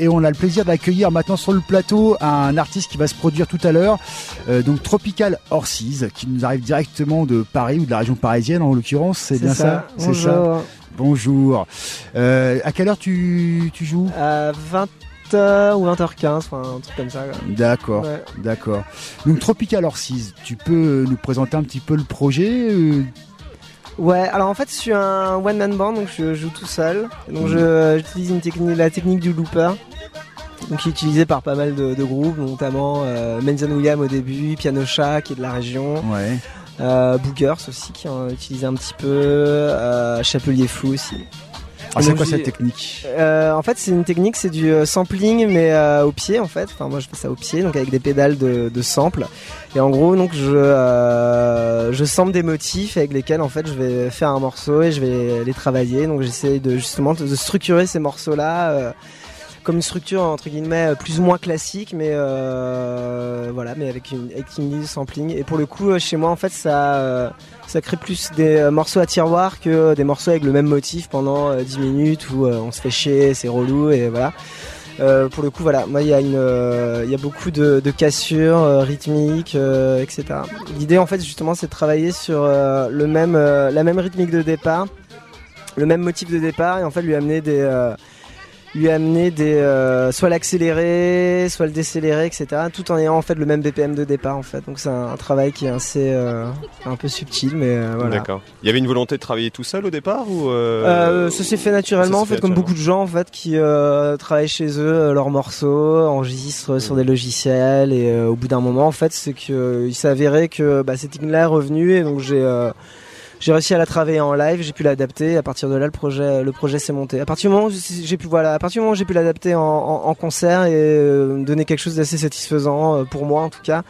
et on a le plaisir d'accueillir maintenant sur le plateau un artiste qui va se produire tout à l'heure, donc Tropical Horses, qui nous arrive directement de Paris ou de la région parisienne en l'occurrence, c'est bien ça. Bonjour. C'est ça. Bonjour. À quelle heure tu joues? À 20h ou 20h15, enfin un truc comme ça. D'accord, ouais. D'accord. Donc Tropical Horses, tu peux nous présenter un petit peu le projet Ouais, alors en fait je suis un one man band, donc je joue tout seul. Donc j'utilise la technique du looper, donc qui est utilisée par pas mal de groupes, notamment Menzion William au début, Piano Chat qui est de la région. Ouais. Boogers aussi qui en a utilisé un petit peu, Chapelier Fou aussi. Alors c'est quoi cette technique? En fait c'est une technique, c'est du sampling mais au pied en fait. Enfin moi je fais ça au pied, donc avec des pédales de sample. Et en gros donc je sample des motifs avec lesquels en fait je vais faire un morceau et je vais les travailler. Donc j'essaie de structurer ces morceaux là. Comme une structure entre guillemets plus ou moins classique, mais voilà, mais avec une idée de sampling. Et pour le coup, chez moi, en fait, ça crée plus des morceaux à tiroir que des morceaux avec le même motif pendant 10 minutes où on se fait chier, c'est relou et voilà. Pour le coup, voilà, moi, il y a beaucoup de cassures rythmiques, etc. L'idée, en fait, justement, c'est de travailler sur la même rythmique de départ, le même motif de départ, et en fait, lui amener soit l'accélérer, soit le décélérer, etc. Tout en ayant en fait le même BPM de départ en fait. Donc c'est un travail qui est assez un peu subtil, mais voilà. D'accord. Il y avait une volonté de travailler tout seul au départ ou ça s'est fait naturellement en fait, comme beaucoup de gens en fait qui travaillent chez eux leurs morceaux, enregistrent sur des logiciels et au bout d'un moment en fait c'est que il s'est avéré que cette technique-là est revenue et donc j'ai réussi à la travailler en live, j'ai pu l'adapter. À partir de là, le projet s'est monté. À partir du moment où j'ai pu l'adapter en concert et donner quelque chose d'assez satisfaisant pour moi en tout cas.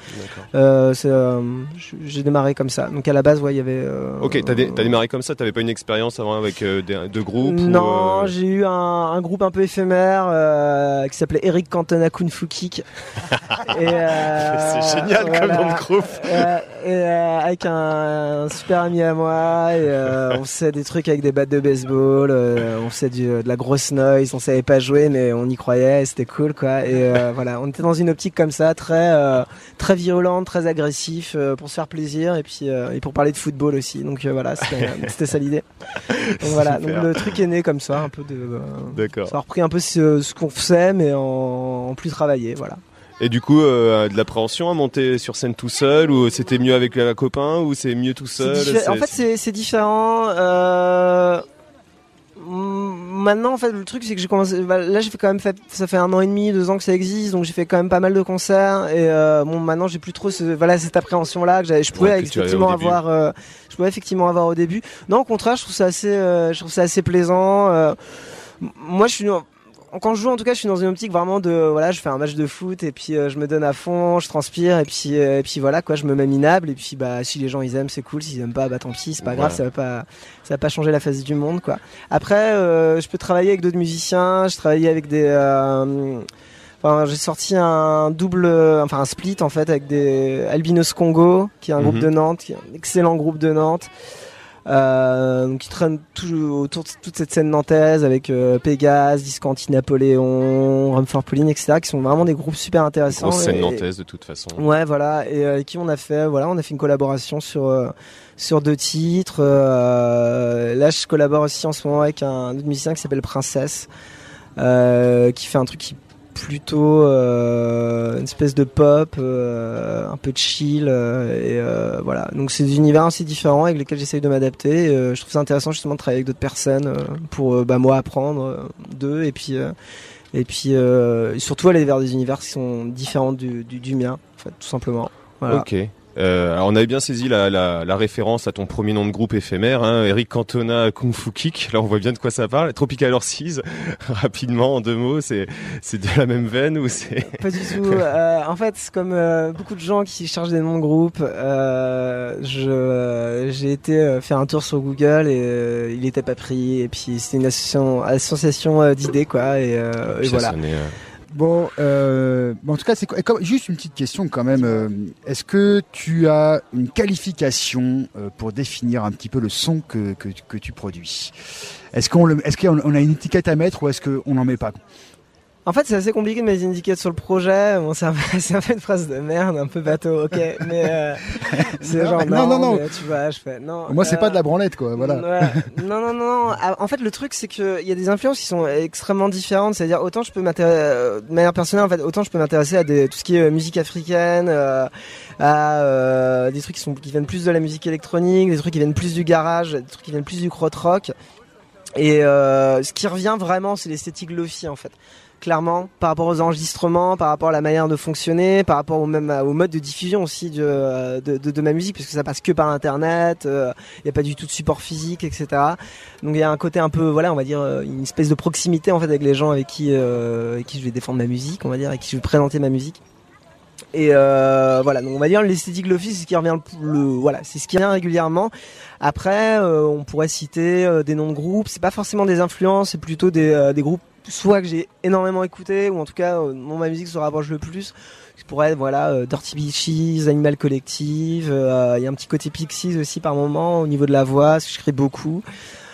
J'ai démarré comme ça. Donc à la base, ouais, il y avait. Ok, t'as démarré comme ça. T'avais pas une expérience avant avec deux groupes? Non, j'ai eu un groupe un peu éphémère qui s'appelait Eric Cantona Kung Fu Kick. C'est génial comme nom de groupe. Avec un super ami à moi. On faisait des trucs avec des battes de baseball, on faisait de la grosse noise, on savait pas jouer mais on y croyait, c'était cool quoi. Et voilà, on était dans une optique comme ça, très violente, très agressif, pour se faire plaisir et puis et pour parler de football aussi. Donc voilà, c'était ça l'idée. Donc voilà, donc le truc est né comme ça, un peu de. D'accord. Ça a repris un peu ce qu'on faisait mais en plus travaillé, voilà. Et du coup, de l'appréhension à monter sur scène tout seul, ou c'était mieux avec un copain, ou c'est mieux tout seul? En fait, c'est différent. Maintenant, en fait, le truc, c'est que j'ai commencé. Là, j'ai fait quand même ça fait 1 an et demi, 2 ans que ça existe, donc j'ai fait quand même pas mal de concerts. Et maintenant, j'ai plus trop cette appréhension-là que je pouvais effectivement avoir au début. Non, au contraire, je trouve ça assez plaisant. Moi, quand je joue, en tout cas, je suis dans une optique vraiment je fais un match de foot et puis je me donne à fond, je transpire et puis voilà quoi, je me mets minable et puis si les gens ils aiment, c'est cool, s'ils aiment pas, tant pis, c'est pas grave, ça va pas changer la face du monde quoi. Après, je peux travailler avec d'autres musiciens, je travaille avec j'ai sorti un split en fait avec des Albinos Congo, qui est un groupe de Nantes, qui est un excellent groupe de Nantes. Qui traîne autour de toute cette scène nantaise avec Pégase, Discanti, Napoléon, Rumford Pauline, etc., qui sont vraiment des groupes super intéressants. Grosse scène nantaise de toute façon. Ouais, voilà, et avec qui on a fait une collaboration sur 2 titres. Là, je collabore aussi en ce moment avec un autre musicien qui s'appelle Princesse, qui fait un truc qui plutôt une espèce de pop un peu chill voilà, donc c'est des univers assez différents avec lesquels j'essaye de m'adapter. Je trouve ça intéressant justement de travailler avec d'autres personnes pour moi apprendre d'eux et puis surtout aller vers des univers qui sont différents du mien en fait, tout simplement. Voilà. Ok. Alors on avait bien saisi la référence à ton premier nom de groupe éphémère, hein, Eric Cantona Kung Fu Kick. Là on voit bien de quoi ça parle. Tropical Horses, rapidement en 2 mots, c'est de la même veine ou c'est... Pas du tout. En fait, c'est comme beaucoup de gens qui cherchent des noms de groupe. J'ai été faire un tour sur Google et il était pas pris. Et puis c'était une association d'idées quoi. Et voilà. Bon, en tout cas, c'est juste une petite question quand même. Est-ce que tu as une qualification pour définir un petit peu le son que tu produis? Est-ce qu'on a une étiquette à mettre ou est-ce qu'on n'en met pas? En fait, c'est assez compliqué de mettre des indicateurs sur le projet. Bon, c'est un peu une phrase de merde, un peu bateau, ok. Mais c'est genre non. Mais, tu vois, je fais non. Moi, c'est pas de la branlette, quoi. Voilà. Ouais. Non. En fait, le truc, c'est que il y a des influences qui sont extrêmement différentes. C'est-à-dire, autant je peux m'intéresser de manière personnelle, en fait, autant je peux m'intéresser à tout ce qui est musique africaine, à des trucs qui viennent plus de la musique électronique, des trucs qui viennent plus du garage, des trucs qui viennent plus du krautrock. Et ce qui revient vraiment, c'est l'esthétique lofi, en fait. Clairement, par rapport aux enregistrements, par rapport à la manière de fonctionner, par rapport au mode de diffusion aussi de ma musique, parce que ça passe que par internet, il y a pas du tout de support physique, etc. Donc il y a un côté un peu, voilà, on va dire une espèce de proximité en fait avec les gens avec qui je vais défendre ma musique, on va dire, avec qui je vais présenter ma musique. Et voilà, donc on va dire l'esthétique lofi, c'est ce qui revient voilà, c'est ce qui revient régulièrement. Après, on pourrait citer des noms de groupes, c'est pas forcément des influences, c'est plutôt des groupes soit que j'ai énormément écouté, ou en tout cas dont ma musique se rapproche le plus. Ça pourrait être voilà, Dirty Beaches, Animal Collective, il y a un petit côté Pixies aussi par moment au niveau de la voix, parce que je crée beaucoup.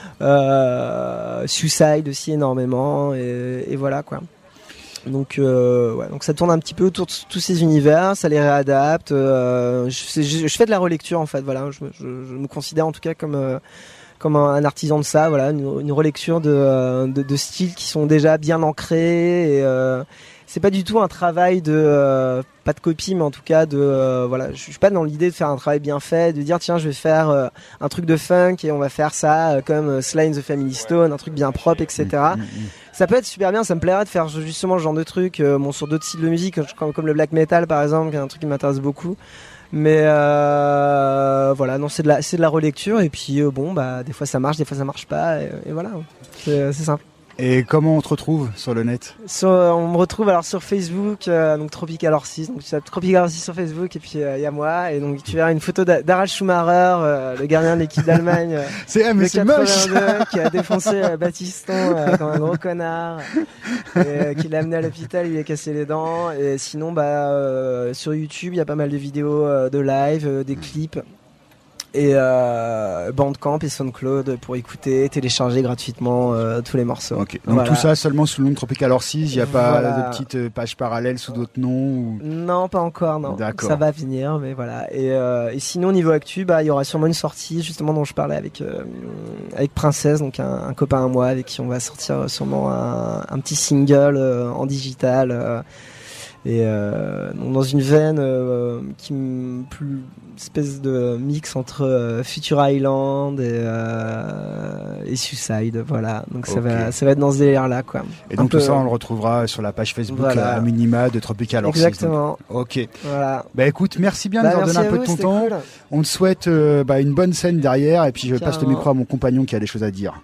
Suicide aussi énormément, et voilà quoi. Donc donc ça tourne un petit peu autour de tous ces univers, ça les réadapte. Je fais de la relecture en fait, voilà. Je me considère en tout cas comme un artisan de ça, voilà, une relecture de styles qui sont déjà bien ancrés. Et c'est pas du tout un travail pas de copie, mais en tout cas voilà, je suis pas dans l'idée de faire un travail bien fait, de dire tiens je vais faire un truc de funk et on va faire ça comme Sly and the Family Stone, un truc bien propre, etc. Ça peut être super bien, ça me plairait de faire justement ce genre de truc sur d'autres styles de musique comme le black metal par exemple, qui est un truc qui m'intéresse beaucoup. Mais voilà, non, c'est de la relecture, et puis bon bah des fois ça marche, des fois ça marche pas, et voilà, c'est simple. Et comment on te retrouve sur le net? On me retrouve alors sur Facebook, donc Tropical Horses, donc tu tapes Tropical Horses sur Facebook, et puis il y a moi, et donc tu verras une photo d'Harald Schumacher, le gardien de l'équipe d'Allemagne, c'est 82, qui a défoncé Battiston comme un gros connard, et qui l'a amené à l'hôpital, il lui a cassé les dents. Et sinon sur YouTube il y a pas mal de vidéos de live, des clips. Et Bandcamp et SoundCloud pour écouter, télécharger gratuitement tous les morceaux. Okay. Donc voilà. Tout ça seulement sous le nom de Tropical Horses, il n'y a pas de petites pages parallèles sous d'autres noms ou... Non, pas encore, non. D'accord. Ça va venir, mais voilà. Et sinon, niveau actu, il y aura sûrement une sortie, justement, dont je parlais avec Princesse, donc un copain à moi, avec qui on va sortir sûrement un petit single en digital. Et dans une veine plus espèce de mix entre Future Island et Suicide, voilà. Donc ça va être dans ce délire là quoi. Et donc tout ça on le retrouvera sur la page Facebook à minima de Tropical Horses. Exactement. Ok. Voilà. Bah écoute, merci bien de nous donner un peu de ton temps. Cool. On te souhaite une bonne scène derrière, et puis je passe le micro à mon compagnon qui a des choses à dire.